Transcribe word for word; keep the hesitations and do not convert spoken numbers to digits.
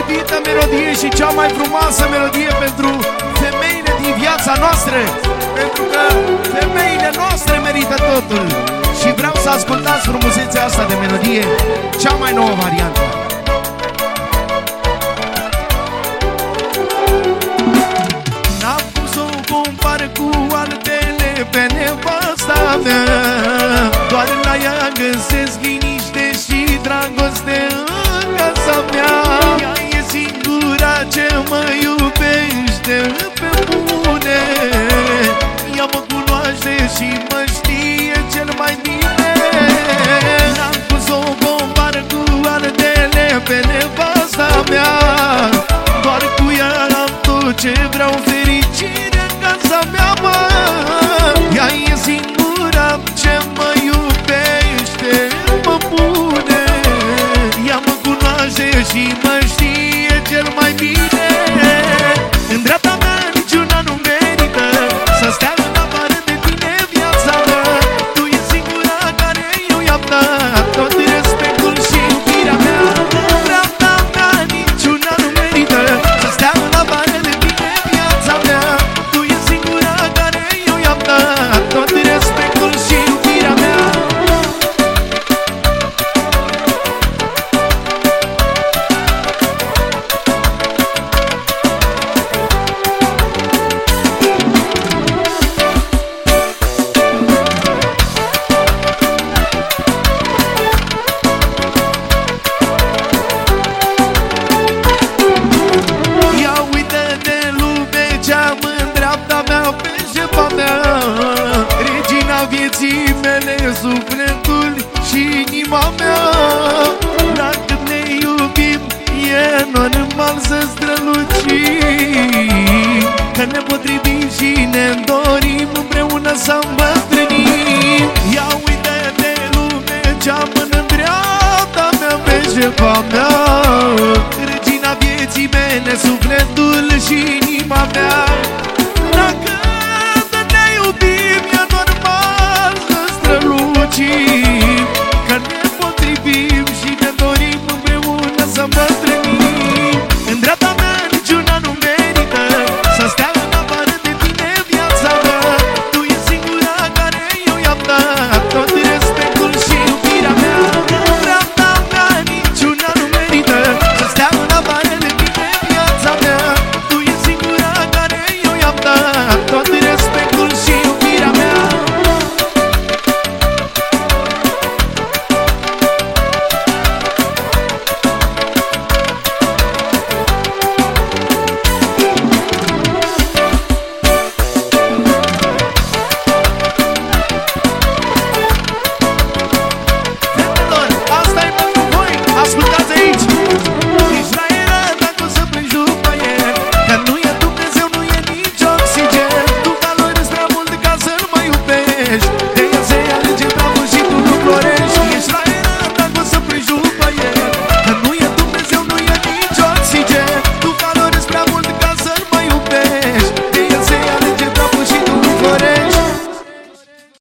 iubită melodie și cea mai frumoasă melodie pentru femeile din viața noastră, pentru că femeile noastre merită totul. Și vreau să ascultați frumusețea asta de melodie, cea mai nouă variantă. N-am cum să o compar cu altele pe nevasta mea, doar la ea găsesc liniște și dragoste în casa mea. Ea e singura ce mă iubește pe bune, ea mă cunoaște și mă știe cel mai bine. N-am cum să o compar cu altele pe nevasta mea, doar cu ea am tot ce vreau, fericire în casa mea, mă. Ea e singura ce mă iubește, mă pune, ea mă cunoaște și mă știe cel mai bine. În dreapta mea niciuna nu merită să stea în afară de tine viața mea. Tu e singura care eu i-am dat tot respectul și iubirea mea. În dreapta mea niciuna nu merită să stea în afară de tine viața mea. Tu e singura care eu i-am dat tot respectul și iubirea mea. Ia uită de lume ce-am în dreapta mea, pe șefa mea, regina vieții mele, sufletul și inima mea. La cât ne iubim e normal să strălucim, că ne potrivim și ne dorim împreună să îmbătrânim. Ia uită de lume ce-am în dreapta mea, pe șefa mea,